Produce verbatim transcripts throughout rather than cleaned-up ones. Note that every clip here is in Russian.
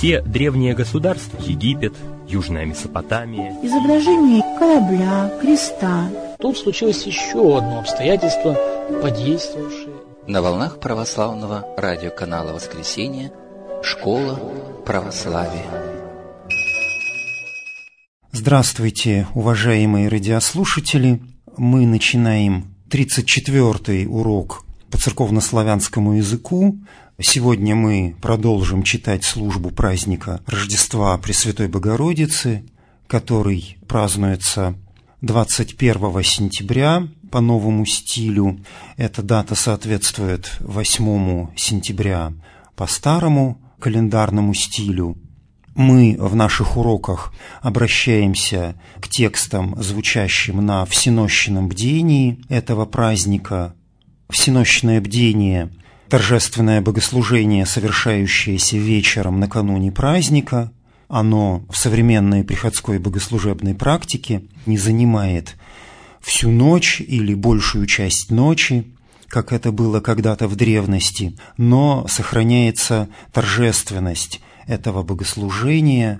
Все древние государства, Египет, Южная Месопотамия, изображение корабля, креста. Тут случилось еще одно обстоятельство, подействовавшее. На волнах православного радиоканала «Воскресенье» «Школа православия». Здравствуйте, уважаемые радиослушатели! Мы начинаем тридцать четвёртый урок по церковнославянскому языку. Сегодня мы продолжим читать службу праздника Рождества Пресвятой Богородицы, который празднуется двадцать первого сентября по новому стилю. Эта дата соответствует восьмому сентября по старому календарному стилю. Мы в наших уроках обращаемся к текстам, звучащим на всенощном бдении этого праздника. Всенощное бдение – торжественное богослужение, совершающееся вечером накануне праздника. Оно в современной приходской богослужебной практике не занимает всю ночь или большую часть ночи, как это было когда-то в древности, но сохраняется торжественность этого богослужения.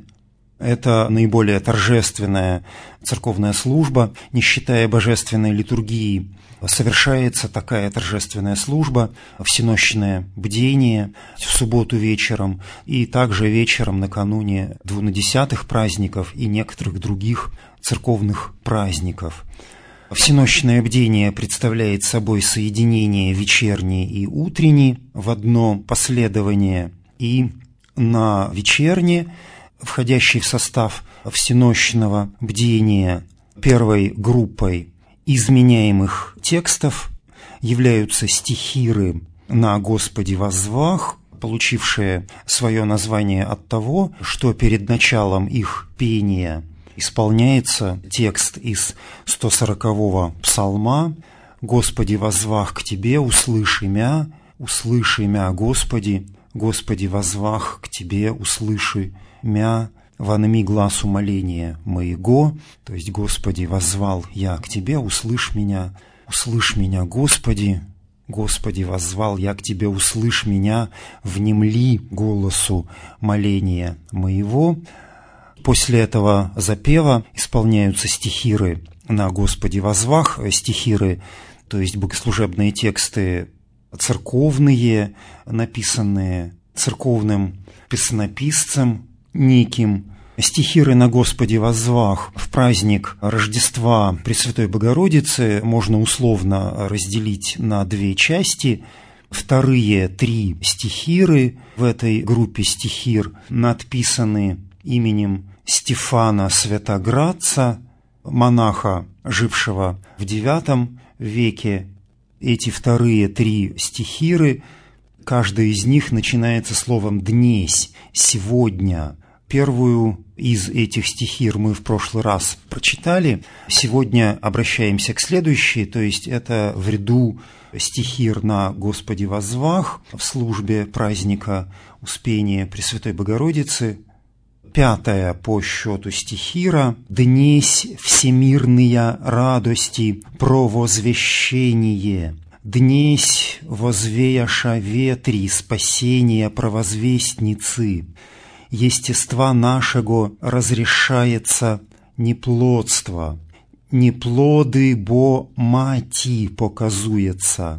Это наиболее торжественная церковная служба, не считая божественной литургии. Совершается такая торжественная служба, всенощное бдение в субботу вечером и также вечером накануне двунадесятых праздников и некоторых других церковных праздников. Всенощное бдение представляет собой соединение вечерней и утренней в одно последование, и на вечерне, входящей в состав всенощного бдения, первой группой изменяемых текстов являются стихиры «На Господе воззвах», получившие свое название от того, что перед началом их пения исполняется текст из сто сорокового псалма «Господи, воззвах к Тебе, услыши мя, услыши мя, Господи, Господи, воззвах к Тебе, услыши мя, вонми глаз умоления моего», то есть «Господи, воззвал я к Тебе, услышь меня, услышь меня, Господи, Господи, воззвал я к Тебе, услышь меня, внемли голосу моления моего». После этого запева исполняются стихиры «На Господе воззвах», стихиры, то есть богослужебные тексты церковные, написанные церковным песнописцем неким. Стихиры «На Господе воззвах» в праздник Рождества Пресвятой Богородицы можно условно разделить на две части. Вторые три стихиры в этой группе стихир надписаны именем Стефана Святоградца, монаха, жившего в девятом веке. Эти вторые три стихиры, каждый из них начинается словом «днесь», «сегодня». Первую из этих стихир мы в прошлый раз прочитали. Сегодня обращаемся к следующей, то есть это в ряду стихир «На Господе воззвах» в службе праздника Успения Пресвятой Богородицы. Пятая по счету стихира «Днесь всемирные радости про возвещение». «Днесь возвеяша ветри спасения провозвестницы. Естества нашего разрешается неплодство, неплоды бо мати показуется,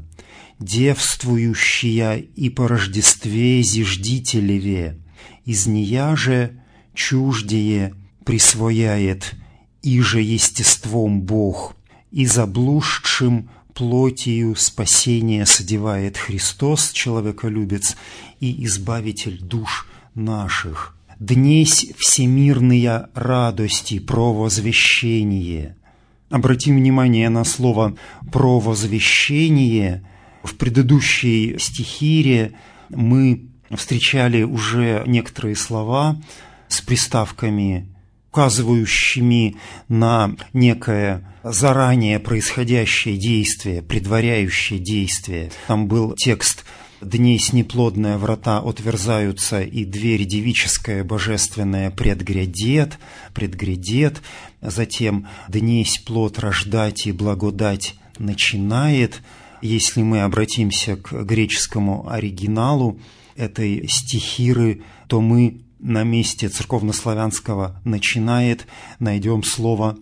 девствующая и по Рождестве зиждителеве, из нея же чуждее присвояет, иже естеством Бог, и заблудшим плотью спасения содевает Христос, человеколюбец и избавитель душ наших. Днесь всемирные радости про возвещение». Обратим внимание на слово «про возвещение». В предыдущей стихире мы встречали уже некоторые слова с приставками, указывающими на некое заранее происходящее действие, предваряющее действие. Там был текст «Днесь неплодные врата отверзаются, и дверь девическая божественная предгрядет, предгрядет». Затем «Днесь плод рождать и благодать начинает». Если мы обратимся к греческому оригиналу этой стихиры, то мы на месте церковнославянского «начинает» найдем слово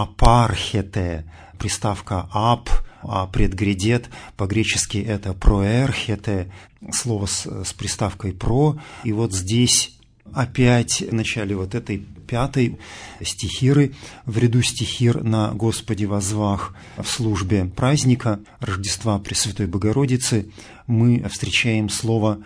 «апархете», приставка «ап», а предгредет по-гречески это «проэрхете», слово с, с приставкой «про». И вот здесь опять в начале вот этой пятой стихиры, в ряду стихир на Господе возвах в службе праздника Рождества Пресвятой Богородицы мы встречаем слово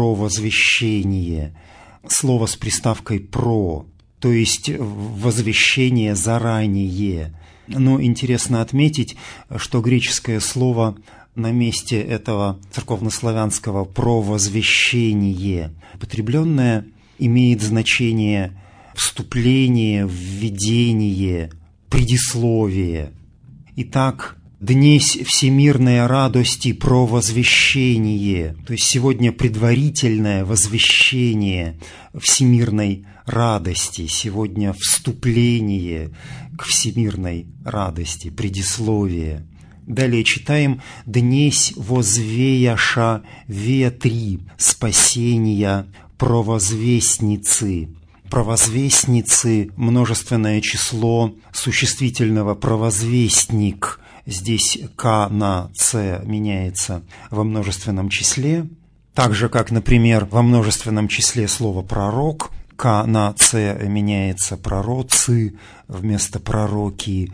«провозвещение», слово с приставкой «про», то есть возвещение заранее. Но интересно отметить, что греческое слово на месте этого церковнославянского «провозвещение», употребленное, имеет значение вступление, введение, предисловие. Итак, «Днесь всемирной радости провозвещение», то есть сегодня предварительное возвещение всемирной радости, сегодня вступление к всемирной радости, предисловие. Далее читаем «Днесь возвеяша ветри спасения провозвестницы». Провозвестницы – множественное число существительного «провозвестник». Здесь «к» на «ц» меняется во множественном числе. Так же, как, например, во множественном числе слово «пророк», «к» на «ц» меняется «пророцы» вместо «пророки».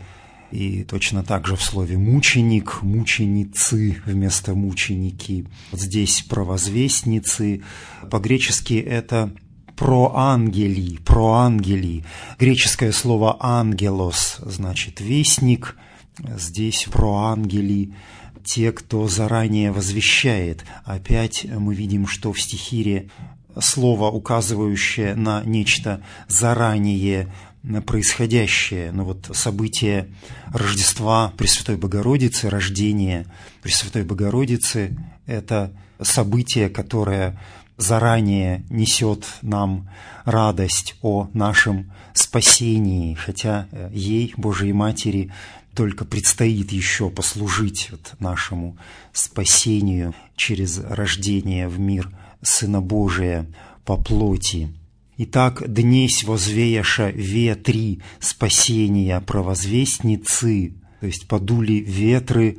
И точно так же в слове «мученик», «мученицы» вместо «мученики». Вот здесь «провозвестницы». По-гречески это «проангели», «проангели». Греческое слово «ангелос» значит «вестник». Здесь «проангели» – те, кто заранее возвещает. Опять мы видим, что в стихире слово, указывающее на нечто заранее происходящее. Но вот событие Рождества Пресвятой Богородицы, рождение Пресвятой Богородицы – это событие, которое заранее несет нам радость о нашем спасении, хотя ей, Божией Матери, только предстоит еще послужить вот нашему спасению через рождение в мир Сына Божия по плоти. Итак, «Днесь возвеяша ветри спасения провозвестницы», то есть подули ветры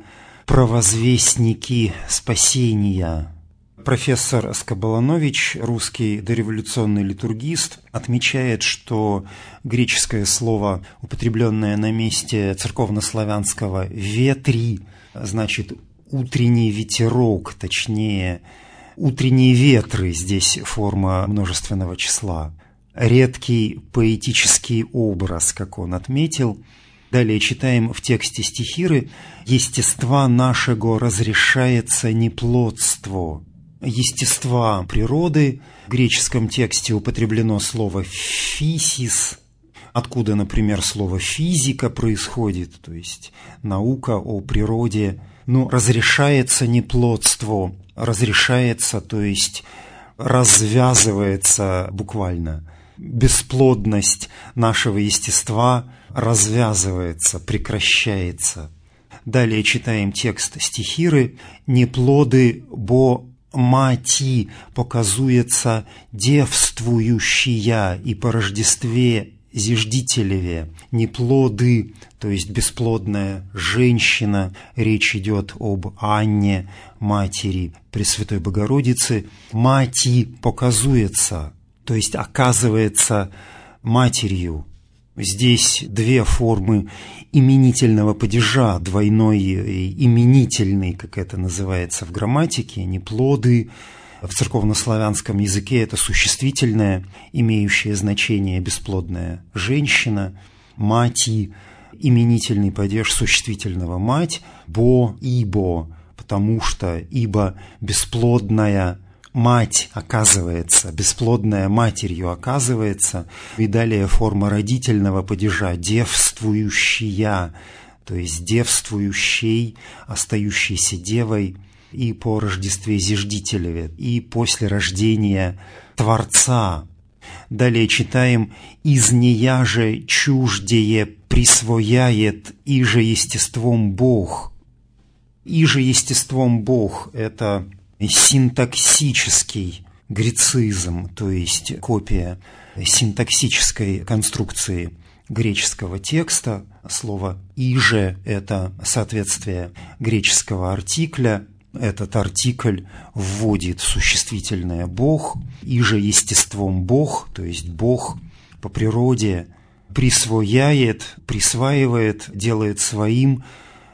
провозвестники спасения. Профессор Скоболанович, русский дореволюционный литургист, отмечает, что греческое слово, употребленное на месте церковнославянского «ветри», значит «утренний ветерок», точнее «утренние ветры», здесь форма множественного числа. Редкий поэтический образ, как он отметил. Далее читаем в тексте стихиры «Естества нашего разрешается неплодство». Естества природы. В греческом тексте употреблено слово «фисис», откуда, например, слово «физика» происходит, то есть наука о природе. Ну, разрешается неплодство, разрешается, то есть развязывается буквально. Бесплодность нашего естества развязывается, прекращается. Далее читаем текст стихиры «Неплоды бо мати показуется девствующая и по Рождестве зиждителеве». Неплоды, то есть бесплодная женщина, речь идет об Анне, матери Пресвятой Богородицы. Мати показуется, то есть оказывается матерью. Здесь две формы именительного падежа, двойной именительный, как это называется в грамматике, неплоды. В церковнославянском языке это существительное, имеющее значение бесплодная женщина, мати, именительный падеж существительного мать, бо, ибо, потому что, ибо бесплодная мать оказывается, бесплодная матерью оказывается, и далее форма родительного падежа девствующая, то есть девствующей, остающейся девой, и по Рождестве зиждителеве, и после рождения Творца. Далее читаем «Из нея же чуждее присвояет, и же естеством Бог». «И же естеством Бог» – это синтаксический грецизм, то есть копия синтаксической конструкции греческого текста. Слово «иже» – это соответствие греческого артикля. Этот артикль вводит существительное «бог», «иже» естеством «бог», то есть «бог» по природе присвояет, присваивает, делает своим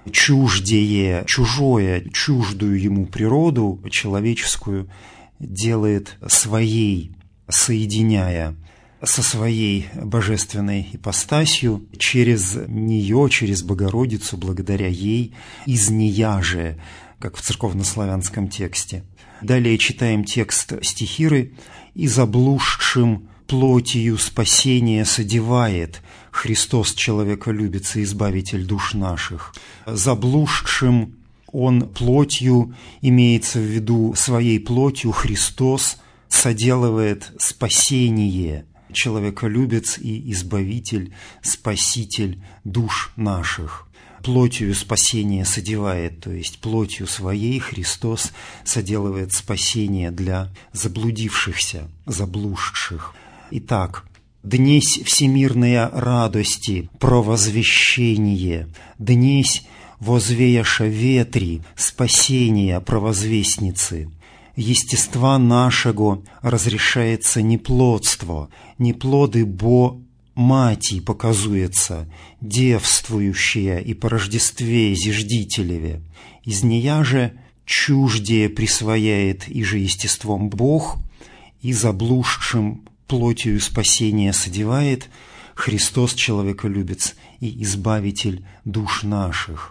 чуждее, чужое, чуждую ему природу человеческую, делает своей, соединяя со своей божественной ипостасью, через нее, через Богородицу, благодаря ей, из нея же, как в церковнославянском тексте. Далее читаем текст стихиры: «И заблудшим плотью спасения содевает Христос человеколюбец и избавитель душ наших». Заблудшим он плотью, имеется в виду своей плотью, Христос соделывает спасение, человеколюбец и избавитель, спаситель душ наших. Плотью спасение содевает, то есть плотью своей Христос соделывает спасение для заблудившихся, заблудших. Итак, «Днесь всемирная радости провозвещение, днесь возвеяша ветри спасения провозвестницы. Естества нашего разрешается неплодство, неплоды бо мати показуется, девствующая и по рождестве зиждителеве. Из нея же чуждее присвояет и же естеством Бог, и заблудшим плотью спасения содевает Христос человеколюбец и избавитель душ наших».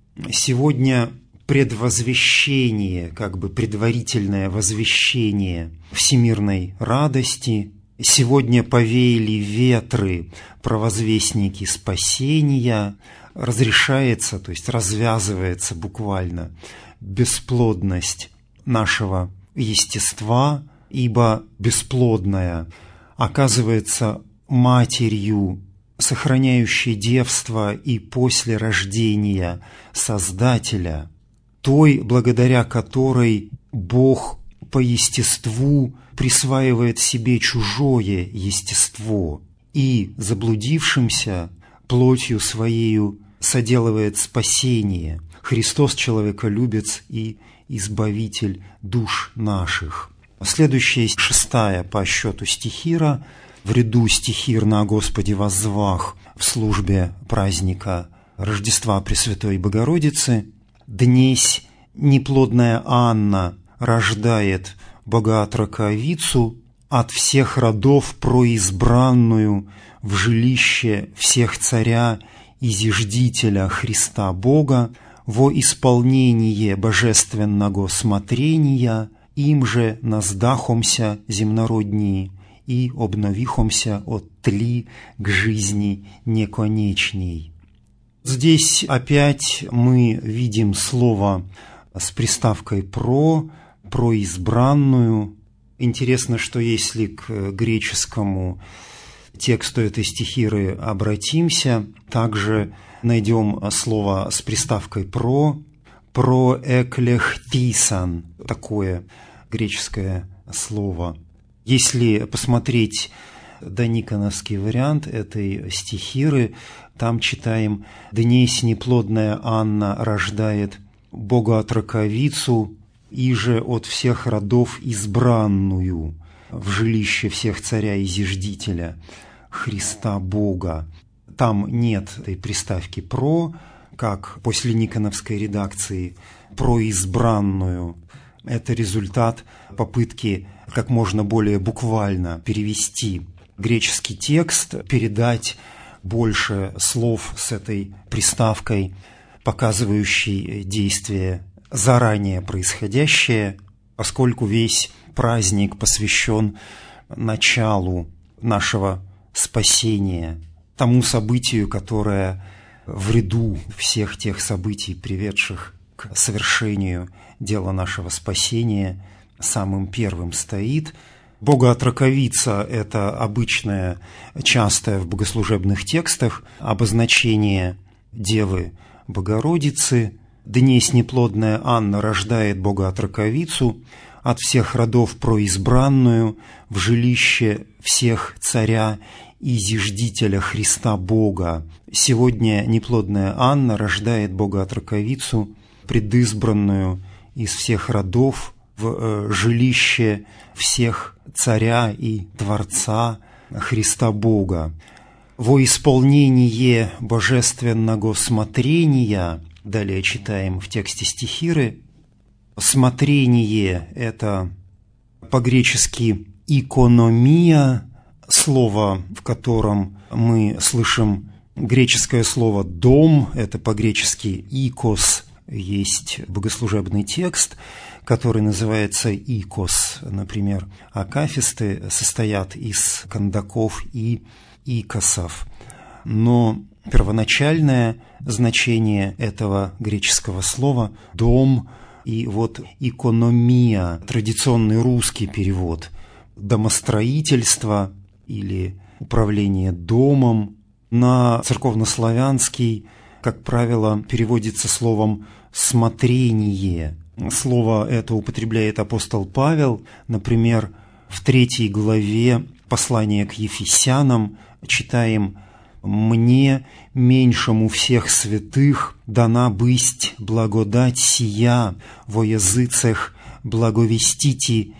Сегодня предвозвещение, как бы предварительное возвещение всемирной радости. Сегодня повеяли ветры, провозвестники спасения. Разрешается, то есть развязывается буквально бесплодность нашего естества, ибо бесплодная оказывается матерью, сохраняющей девство и после рождения Создателя, той, благодаря которой Бог по естеству присваивает себе чужое естество и заблудившимся плотью Своею соделывает спасение. Христос человеколюбец и избавитель душ наших. Следующая, шестая по счету стихира, в ряду стихир на Господе воззвах в службе праздника Рождества Пресвятой Богородицы. «Днесь неплодная Анна рождает богоотроковицу, от всех родов произбранную в жилище всех царя и зиждителя Христа Бога, во исполнение божественного смотрения, им же наздахомся земнороднии и обновихомся от тли к жизни неконечней». Здесь опять мы видим слово с приставкой «про», «произбранную». Интересно, что если к греческому тексту этой стихиры обратимся, также найдем слово с приставкой «про», «проэклехтисан», такое греческое слово. Если посмотреть дониконовский вариант этой стихиры, там читаем: «Днесь неплодная Анна рождает богоотроковицу, иже от всех родов избранную в жилище всех царя и зиждителя Христа Бога». Там нет этой приставки «про», как после никоновской редакции «произбранную». Это результат попытки как можно более буквально перевести греческий текст, передать больше слов с этой приставкой, показывающей действие заранее происходящее, поскольку весь праздник посвящен началу нашего спасения, тому событию, которое в ряду всех тех событий, приведших к совершению дела нашего спасения, самым первым стоит. Богоотроковица – это обычное, частое в богослужебных текстах обозначение Девы Богородицы. «Днесь неплодная Анна рождает богоотроковицу», от всех родов произбранную, в жилище всех царя и зиждителя Христа Бога. Сегодня неплодная Анна рождает Богоотроковицу, предизбранную из всех родов, в жилище всех царя и Творца Христа Бога. Во исполнение божественного смотрения, далее читаем в тексте стихиры, смотрение – это по-гречески «икономия», слово, в котором мы слышим греческое слово «дом», это по-гречески «икос», есть богослужебный текст, который называется «икос». Например, акафисты состоят из кандаков и икосов. Но первоначальное значение этого греческого слова – «дом», и вот «икономия», традиционный русский перевод, домостроительство или управление домом. На церковнославянский, как правило, переводится словом «смотрение». Слово это употребляет апостол Павел, например, в третьей главе послания к Ефесянам читаем: «Мне, меньшему всех святых, дана бысть благодать сия, во языцах благовестите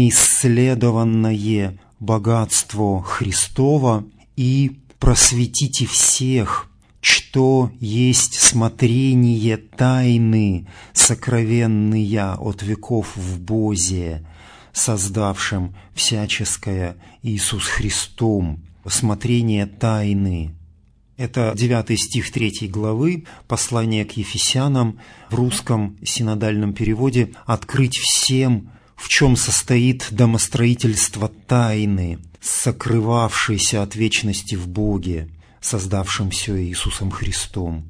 неисследованное богатство Христова и просветите всех, что есть смотрение тайны, сокровенные от веков в Бозе, создавшим всяческое Иисус Христом». Смотрение тайны. Это девятый стих третьей главы, послание к Ефесянам, в русском синодальном переводе «открыть всем, в чем состоит домостроительство тайны, сокрывавшейся от вечности в Боге, создавшим все Иисусом Христом».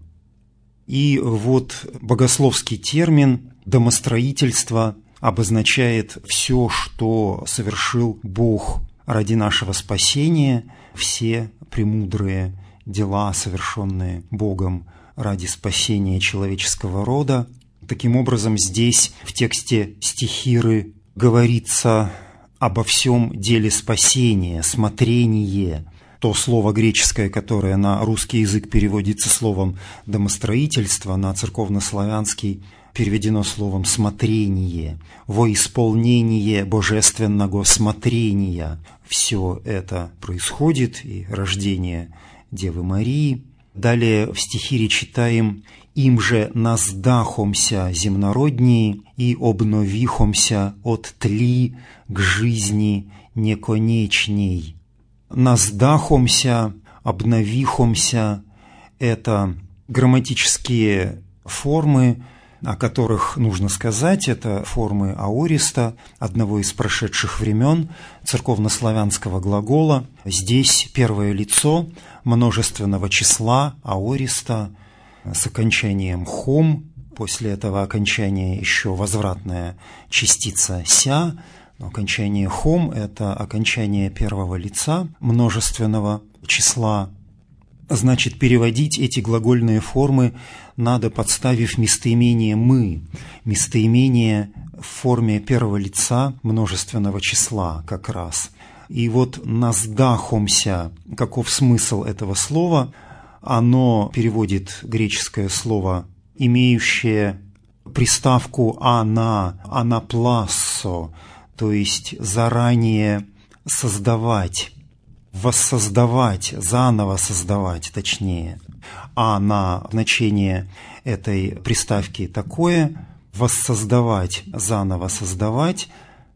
И вот богословский термин «домостроительство» обозначает все, что совершил Бог ради нашего спасения, все премудрые дела, совершенные Богом ради спасения человеческого рода. Таким образом, здесь в тексте стихиры говорится обо всем деле спасения, смотрение. То слово греческое, которое на русский язык переводится словом «домостроительство», на церковнославянский переведено словом «смотрение», во исполнение божественного смотрения. Все это происходит, и рождение Девы Марии. Далее в стихире читаем: «Им же наздахомся земнороднии и обновихомся от тли к жизни неконечней». Наздахомся, обновихомся – это грамматические формы, о которых нужно сказать. Это формы аориста, одного из прошедших времен церковнославянского глагола. Здесь первое лицо множественного числа аориста с окончанием «хом». После этого окончания еще возвратная частица «ся». Но окончание «хом» – это окончание первого лица множественного числа. Значит, переводить эти глагольные формы надо, подставив местоимение «мы». Местоимение в форме первого лица множественного числа как раз. И вот «наздахомся», каков смысл этого слова? Оно переводит греческое слово, имеющее приставку «ана», «анаплассо», то есть заранее создавать, воссоздавать, заново создавать, точнее. А на значение этой приставки такое: воссоздавать, заново создавать,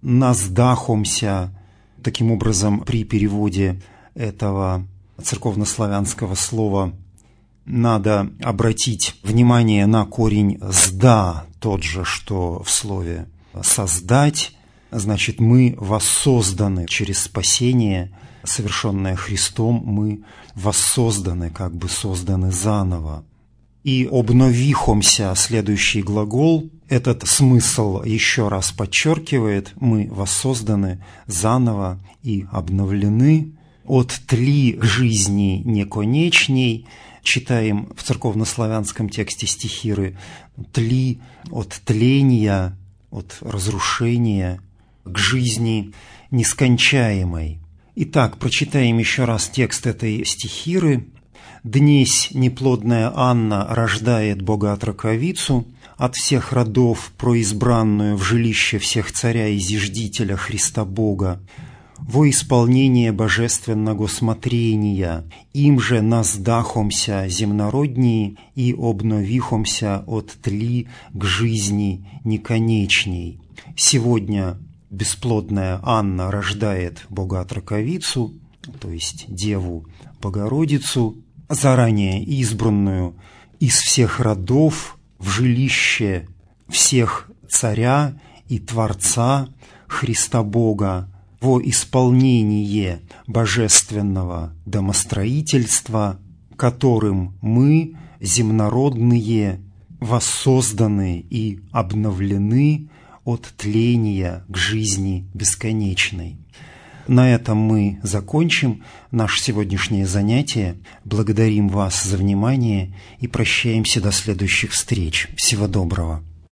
наздахомся. Таким образом, при переводе этого церковнославянского слова надо обратить внимание на корень «сда», тот же, что в слове «создать». Значит, мы воссозданы через спасение, совершенное Христом, мы воссозданы, как бы созданы заново. И «обновихомся», следующий глагол, этот смысл еще раз подчеркивает: мы воссозданы заново и обновлены. «От тли к жизни неконечней», читаем в церковнославянском тексте стихиры, «тли» от тления, от разрушения к жизни нескончаемой. Итак, прочитаем еще раз текст этой стихиры. «Днесь неплодная Анна рождает богатраковицу, от всех родов произбранную в жилище всех царя и зиждителя Христа Бога, во исполнение божественного смотрения, им же наздахомся земнороднии и обновихомся от тли к жизни неконечней». Сегодня бесплодная Анна рождает богатраковицу, то есть Деву Богородицу, заранее избранную из всех родов в жилище всех царя и Творца Христа Бога, во исполнение божественного домостроительства, которым мы, земнородные, воссозданы и обновлены от тления к жизни бесконечной. На этом мы закончим наше сегодняшнее занятие. Благодарим вас за внимание и прощаемся до следующих встреч. Всего доброго.